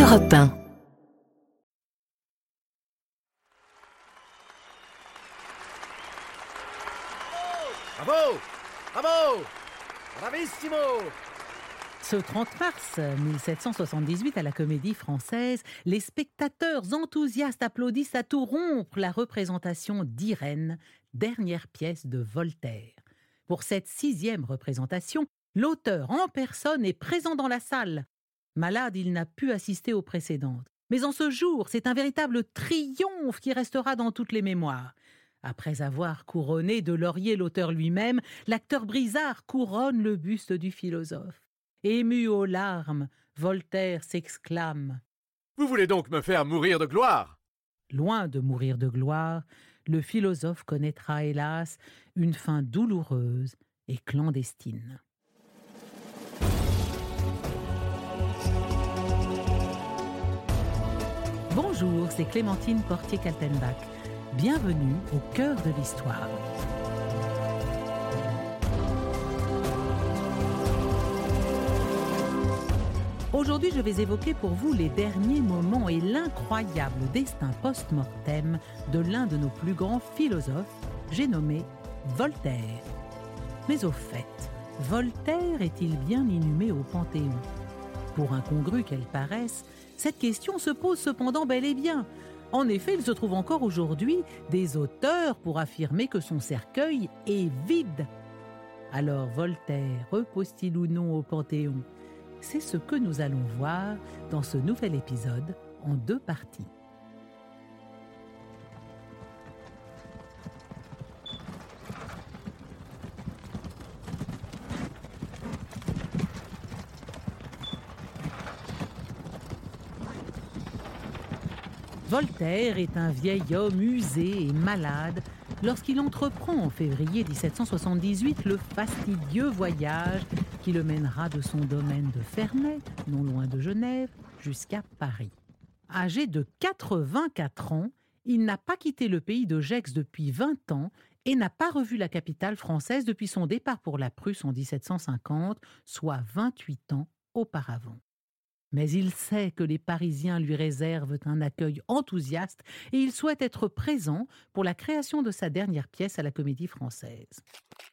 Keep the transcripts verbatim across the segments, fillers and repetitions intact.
Europe un. Bravo! Bravo! Bravissimo! Ce trente mars mille sept cent soixante-dix-huit, à la Comédie Française, les spectateurs enthousiastes applaudissent à tout rompre la représentation d'Irène, dernière pièce de Voltaire. Pour cette sixième représentation, l'auteur en personne est présent dans la salle. Malade, il n'a pu assister aux précédentes. Mais en ce jour, c'est un véritable triomphe qui restera dans toutes les mémoires. Après avoir couronné de laurier l'auteur lui-même, l'acteur Brizard couronne le buste du philosophe. Ému aux larmes, Voltaire s'exclame « Vous voulez donc me faire mourir de gloire ?» Loin de mourir de gloire, le philosophe connaîtra, hélas, une fin douloureuse et clandestine. Bonjour, c'est Clémentine Portier-Kaltenbach. Bienvenue au cœur de l'histoire. Aujourd'hui, je vais évoquer pour vous les derniers moments et l'incroyable destin post-mortem de l'un de nos plus grands philosophes, j'ai nommé Voltaire. Mais au fait, Voltaire est-il bien inhumé au Panthéon ? Pour incongru qu'elle paraisse, cette question se pose cependant bel et bien. En effet, il se trouve encore aujourd'hui des auteurs pour affirmer que son cercueil est vide. Alors Voltaire repose-t-il ou non au Panthéon ? C'est ce que nous allons voir dans ce nouvel épisode en deux parties. Voltaire est un vieil homme usé et malade lorsqu'il entreprend en février dix-sept cent soixante-dix-huit le fastidieux voyage qui le mènera de son domaine de Ferney, non loin de Genève, jusqu'à Paris. Âgé de quatre-vingt-quatre ans, il n'a pas quitté le pays de Gex depuis vingt ans et n'a pas revu la capitale française depuis son départ pour la Prusse en dix-sept cent cinquante, soit vingt-huit ans auparavant. Mais il sait que les Parisiens lui réservent un accueil enthousiaste et il souhaite être présent pour la création de sa dernière pièce à la Comédie Française.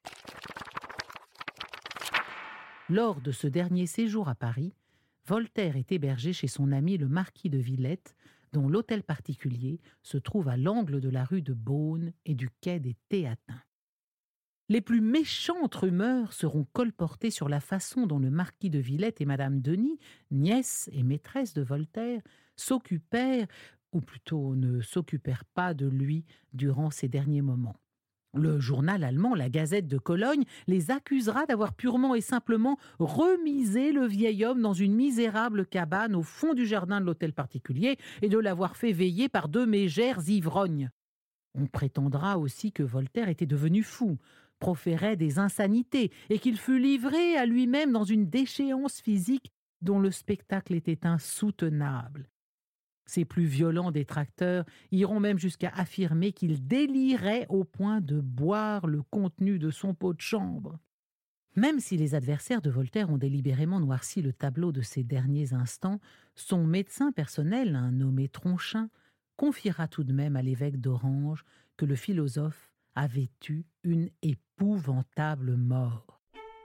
Lors de ce dernier séjour à Paris, Voltaire est hébergé chez son ami le marquis de Villette, dont l'hôtel particulier se trouve à l'angle de la rue de Beaune et du quai des Théatins. Les plus méchantes rumeurs seront colportées sur la façon dont le marquis de Villette et madame Denis, nièce et maîtresse de Voltaire, s'occupèrent, ou plutôt ne s'occupèrent pas de lui durant ces derniers moments. Le journal allemand, la Gazette de Cologne, les accusera d'avoir purement et simplement remisé le vieil homme dans une misérable cabane au fond du jardin de l'hôtel particulier et de l'avoir fait veiller par deux mégères ivrognes. On prétendra aussi que Voltaire était devenu fou, proférait des insanités et qu'il fut livré à lui-même dans une déchéance physique dont le spectacle était insoutenable. Ses plus violents détracteurs iront même jusqu'à affirmer qu'il délirait au point de boire le contenu de son pot de chambre. Même si les adversaires de Voltaire ont délibérément noirci le tableau de ses derniers instants, son médecin personnel, un nommé Tronchin, confiera tout de même à l'évêque d'Orange que le philosophe avait eu une épouvantable mort.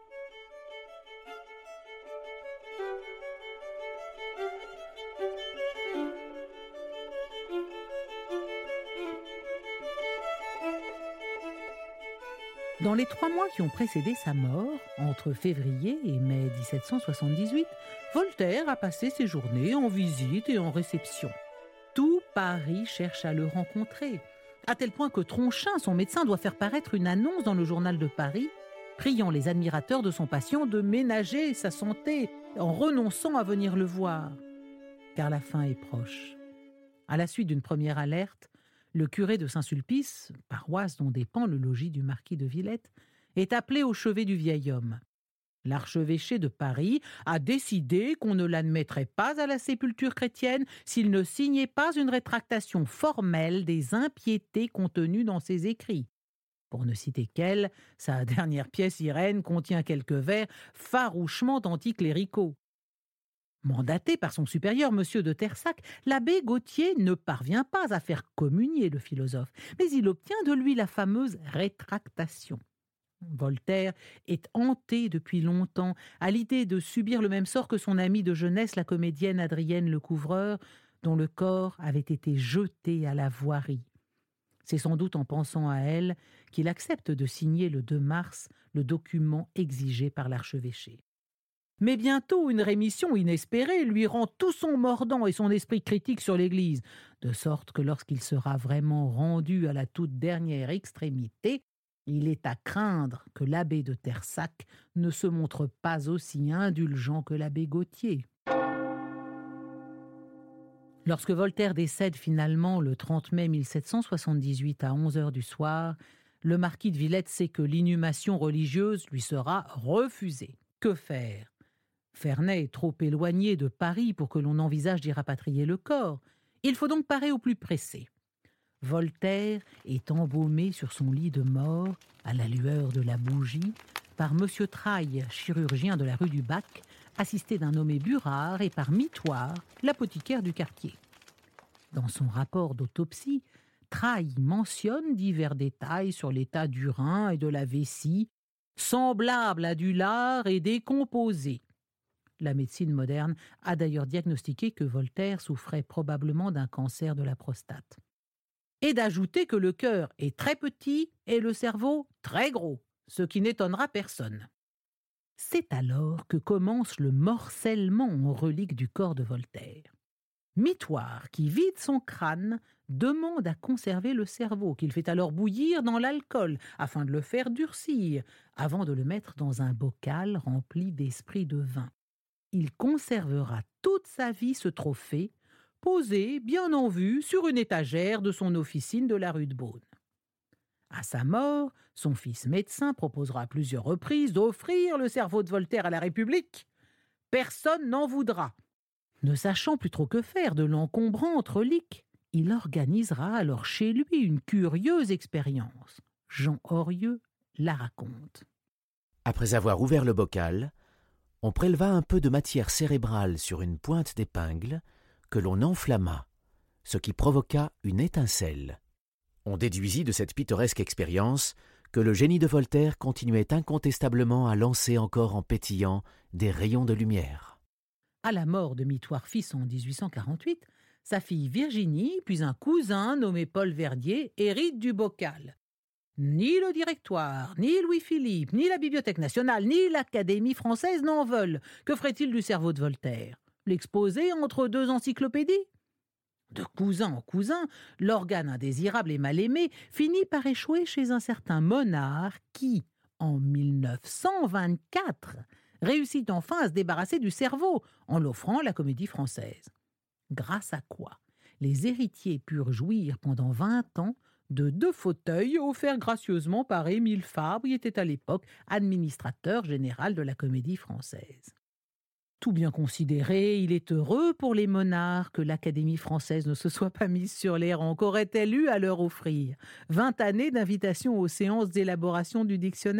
Dans les trois mois qui ont précédé sa mort, entre février et mai dix-sept cent soixante-dix-huit, Voltaire a passé ses journées en visite et en réception. Tout Paris cherche à le rencontrer, à tel point que Tronchin, son médecin, doit faire paraître une annonce dans le journal de Paris, priant les admirateurs de son patient de ménager sa santé en renonçant à venir le voir. Car la fin est proche. À la suite d'une première alerte, le curé de Saint-Sulpice, paroisse dont dépend le logis du marquis de Villette, est appelé au chevet du vieil homme. L'archevêché de Paris a décidé qu'on ne l'admettrait pas à la sépulture chrétienne s'il ne signait pas une rétractation formelle des impiétés contenues dans ses écrits. Pour ne citer qu'elle, sa dernière pièce Irène contient quelques vers farouchement anticléricaux. Mandaté par son supérieur, M. de Terssac, l'abbé Gautier ne parvient pas à faire communier le philosophe, mais il obtient de lui la fameuse rétractation. Voltaire est hanté depuis longtemps à l'idée de subir le même sort que son amie de jeunesse, la comédienne Adrienne Lecouvreur, dont le corps avait été jeté à la voirie. C'est sans doute en pensant à elle qu'il accepte de signer le deux mars le document exigé par l'archevêché. Mais bientôt, une rémission inespérée lui rend tout son mordant et son esprit critique sur l'Église, de sorte que lorsqu'il sera vraiment rendu à la toute dernière extrémité, il est à craindre que l'abbé de Terssac ne se montre pas aussi indulgent que l'abbé Gautier. Lorsque Voltaire décède finalement le trente mai mille sept cent soixante-dix-huit à onze heures du soir, le marquis de Villette sait que l'inhumation religieuse lui sera refusée. Que faire ? Ferney est trop éloigné de Paris pour que l'on envisage d'y rapatrier le corps. Il faut donc parer au plus pressé. Voltaire est embaumé sur son lit de mort, à la lueur de la bougie, par M. Traille, chirurgien de la rue du Bac, assisté d'un nommé Burard, et par Mitoire, l'apothicaire du quartier. Dans son rapport d'autopsie, Traille mentionne divers détails sur l'état du rein et de la vessie, semblables à du lard et décomposés. La médecine moderne a d'ailleurs diagnostiqué que Voltaire souffrait probablement d'un cancer de la prostate. Et d'ajouter que le cœur est très petit et le cerveau très gros, ce qui n'étonnera personne. C'est alors que commence le morcellement en reliques du corps de Voltaire. Mitoire, qui vide son crâne, demande à conserver le cerveau, qu'il fait alors bouillir dans l'alcool, afin de le faire durcir, avant de le mettre dans un bocal rempli d'esprit de vin. Il conservera toute sa vie ce trophée, posé, bien en vue, sur une étagère de son officine de la rue de Beaune. À sa mort, son fils médecin proposera à plusieurs reprises d'offrir le cerveau de Voltaire à la République. Personne n'en voudra. Ne sachant plus trop que faire de l'encombrante relique, il organisera alors chez lui une curieuse expérience. Jean Horieux la raconte. Après avoir ouvert le bocal, on préleva un peu de matière cérébrale sur une pointe d'épingle que l'on enflamma, ce qui provoqua une étincelle. On déduisit de cette pittoresque expérience que le génie de Voltaire continuait incontestablement à lancer encore en pétillant des rayons de lumière. À la mort de Mitoire fils en dix-huit cent quarante-huit, sa fille Virginie, puis un cousin nommé Paul Verdier, héritent du bocal. Ni le Directoire, ni Louis-Philippe, ni la Bibliothèque nationale, ni l'Académie française n'en veulent. Que ferait-il du cerveau de Voltaire ? L'exposer entre deux encyclopédies ? De cousin en cousin, l'organe indésirable et mal aimé finit par échouer chez un certain monarque qui, en mille neuf cent vingt-quatre, réussit enfin à se débarrasser du cerveau en l'offrant à la Comédie Française. Grâce à quoi les héritiers purent jouir pendant vingt ans de deux fauteuils offerts gracieusement par Émile Fabre, qui était à l'époque administrateur général de la Comédie Française. Tout bien considéré, il est heureux pour les monarques que l'Académie française ne se soit pas mise sur les rangs. Qu'aurait-elle eu à leur offrir ? Vingt années d'invitation aux séances d'élaboration du dictionnaire ?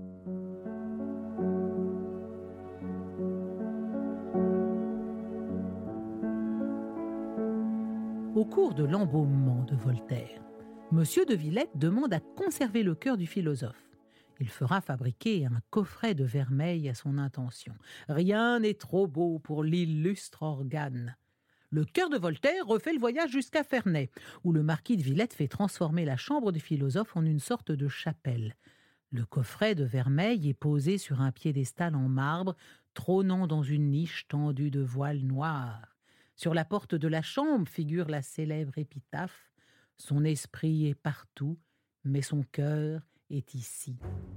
Au cours de l'embaumement de Voltaire, M. de Villette demande à conserver le cœur du philosophe. Il fera fabriquer un coffret de vermeil à son intention. Rien n'est trop beau pour l'illustre organe. Le cœur de Voltaire refait le voyage jusqu'à Ferney, où le marquis de Villette fait transformer la chambre du philosophe en une sorte de chapelle. Le coffret de vermeil est posé sur un piédestal en marbre, trônant dans une niche tendue de voiles noires. Sur la porte de la chambre figure la célèbre épitaphe « Son esprit est partout, mais son cœur est ici ».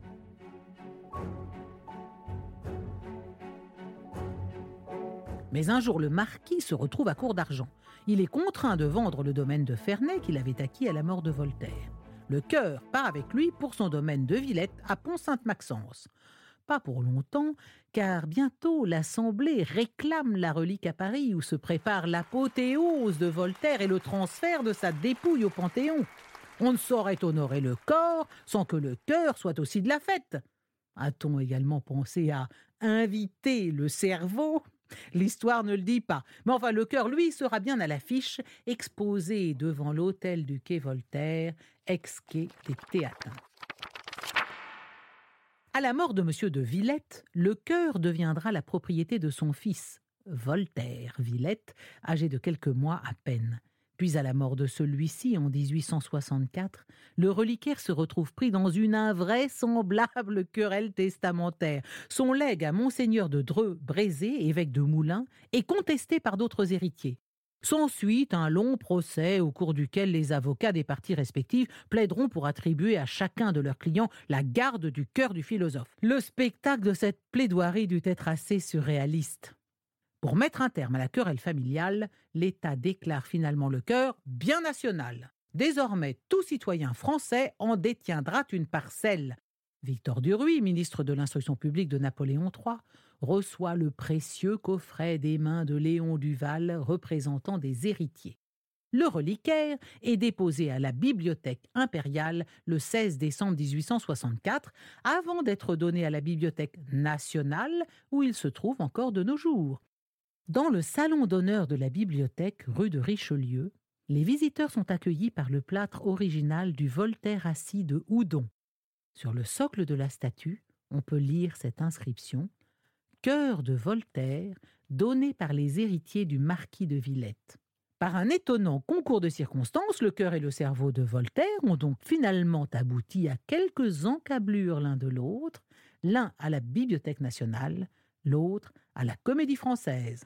Mais un jour, le marquis se retrouve à court d'argent. Il est contraint de vendre le domaine de Ferney qu'il avait acquis à la mort de Voltaire. Le cœur part avec lui pour son domaine de Villette à Pont-Sainte-Maxence. Pas pour longtemps, car bientôt l'Assemblée réclame la relique à Paris où se prépare l'apothéose de Voltaire et le transfert de sa dépouille au Panthéon. On ne saurait honorer le corps sans que le cœur soit aussi de la fête. A-t-on également pensé à inviter le cerveau ? L'histoire ne le dit pas. Mais enfin, le cœur, lui, sera bien à l'affiche, exposé devant l'hôtel du quai Voltaire, ex-quai des Théatins. À la mort de M. de Villette, le cœur deviendra la propriété de son fils, Voltaire Villette, âgé de quelques mois à peine. Puis à la mort de celui-ci en dix-huit cent soixante-quatre, le reliquaire se retrouve pris dans une invraisemblable querelle testamentaire. Son legs à Monseigneur de Dreux-Brézé, évêque de Moulins, est contesté par d'autres héritiers. S'ensuit un long procès au cours duquel les avocats des parties respectives plaideront pour attribuer à chacun de leurs clients la garde du cœur du philosophe. Le spectacle de cette plaidoirie dut être assez surréaliste. Pour mettre un terme à la querelle familiale, l'État déclare finalement le cœur bien national. Désormais, tout citoyen français en détiendra une parcelle. Victor Duruy, ministre de l'Instruction publique de Napoléon trois, reçoit le précieux coffret des mains de Léon Duval représentant des héritiers. Le reliquaire est déposé à la Bibliothèque impériale le seize décembre dix-huit cent soixante-quatre, avant d'être donné à la Bibliothèque nationale, où il se trouve encore de nos jours. Dans le salon d'honneur de la bibliothèque, rue de Richelieu, les visiteurs sont accueillis par le plâtre original du Voltaire assis de Houdon. Sur le socle de la statue, on peut lire cette inscription « Cœur de Voltaire, donné par les héritiers du marquis de Villette ». Par un étonnant concours de circonstances, le cœur et le cerveau de Voltaire ont donc finalement abouti à quelques encablures l'un de l'autre, l'un à la Bibliothèque nationale, l'autre à la Comédie Française.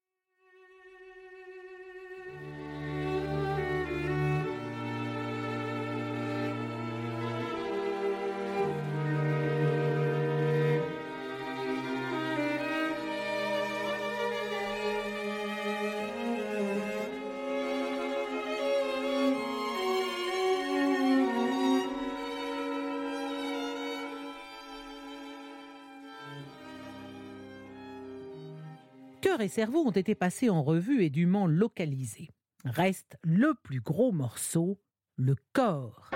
Cœur et cerveau ont été passés en revue et dûment localisés. Reste le plus gros morceau, le corps.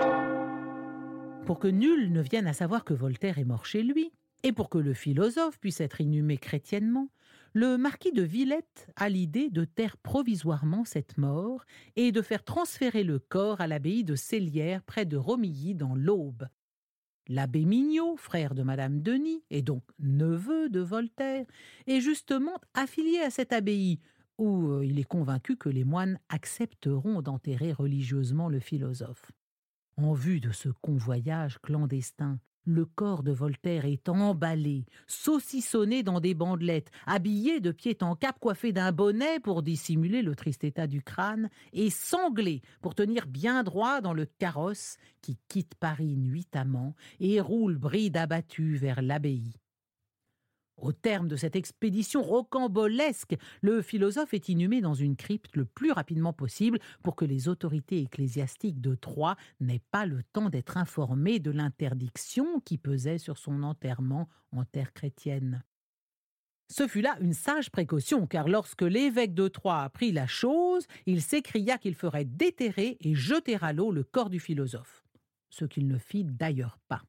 Pour que nul ne vienne à savoir que Voltaire est mort chez lui, et pour que le philosophe puisse être inhumé chrétiennement, le marquis de Villette a l'idée de taire provisoirement cette mort et de faire transférer le corps à l'abbaye de Célières près de Romilly dans l'Aube. L'abbé Mignot, frère de Madame Denis, et donc neveu de Voltaire, est justement affilié à cette abbaye, où euh, il est convaincu que les moines accepteront d'enterrer religieusement le philosophe. En vue de ce convoyage clandestin, le corps de Voltaire est emballé, saucissonné dans des bandelettes, habillé de pied en cap, coiffé d'un bonnet pour dissimuler le triste état du crâne, et sanglé pour tenir bien droit dans le carrosse qui quitte Paris nuitamment et roule bride abattue vers l'abbaye. Au terme de cette expédition rocambolesque, le philosophe est inhumé dans une crypte le plus rapidement possible pour que les autorités ecclésiastiques de Troyes n'aient pas le temps d'être informées de l'interdiction qui pesait sur son enterrement en terre chrétienne. Ce fut là une sage précaution, car lorsque l'évêque de Troyes apprit la chose, il s'écria qu'il ferait déterrer et jeter à l'eau le corps du philosophe, ce qu'il ne fit d'ailleurs pas.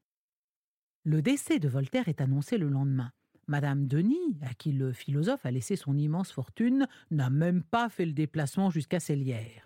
Le décès de Voltaire est annoncé le lendemain. Madame Denis, à qui le philosophe a laissé son immense fortune, n'a même pas fait le déplacement jusqu'à Célières.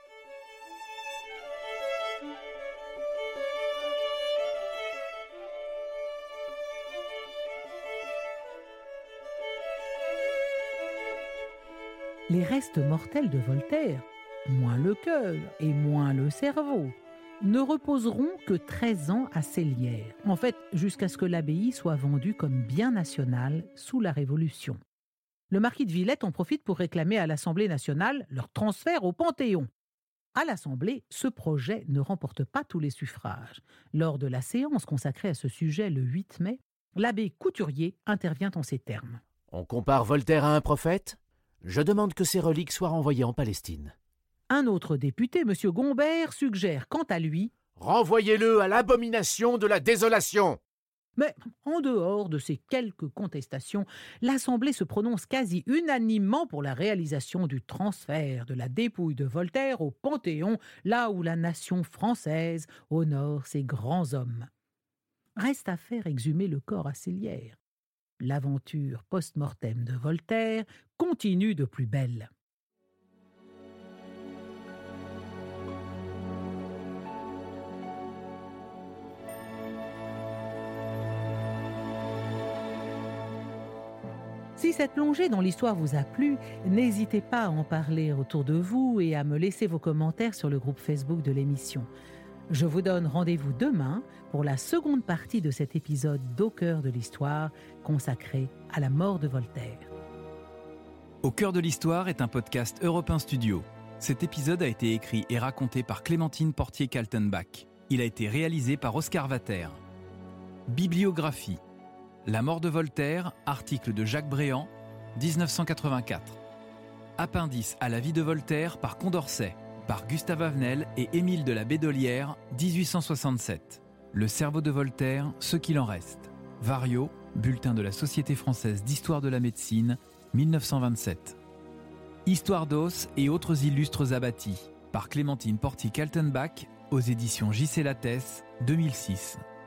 Les restes mortels de Voltaire, moins le cœur et moins le cerveau, ne reposeront que treize ans à Célières, en fait jusqu'à ce que l'abbaye soit vendue comme bien national sous la Révolution. Le marquis de Villette en profite pour réclamer à l'Assemblée nationale leur transfert au Panthéon. À l'Assemblée, ce projet ne remporte pas tous les suffrages. Lors de la séance consacrée à ce sujet le huit mai, l'abbé Couturier intervient en ces termes. On compare Voltaire à un prophète ? Je demande que ses reliques soient renvoyées en Palestine. Un autre député, M. Gombert, suggère quant à lui « Renvoyez-le à l'abomination de la désolation !» Mais en dehors de ces quelques contestations, l'Assemblée se prononce quasi unanimement pour la réalisation du transfert de la dépouille de Voltaire au Panthéon, là où la nation française honore ses grands hommes. Reste à faire exhumer le corps à Célières. L'aventure post-mortem de Voltaire continue de plus belle. Si cette plongée dans l'histoire vous a plu, n'hésitez pas à en parler autour de vous et à me laisser vos commentaires sur le groupe Facebook de l'émission. Je vous donne rendez-vous demain pour la seconde partie de cet épisode d'Au cœur de l'histoire consacré à la mort de Voltaire. Au cœur de l'histoire est un podcast Europe un Studio. Cet épisode a été écrit et raconté par Clémentine Portier-Kaltenbach. Il a été réalisé par Oscar Vater. Bibliographie. La mort de Voltaire, article de Jacques Bréant, dix-neuf cent quatre-vingt-quatre. Appendice à la vie de Voltaire par Condorcet, par Gustave Avenel et Émile de la Bédolière, dix-huit cent soixante-sept. Le cerveau de Voltaire, ce qu'il en reste. Vario, bulletin de la Société française d'histoire de la médecine, mille neuf cent vingt-sept. Histoire d'os et autres illustres abattis, par Clémentine Portier-Kaltenbach, aux éditions J C Lattès, deux mille six.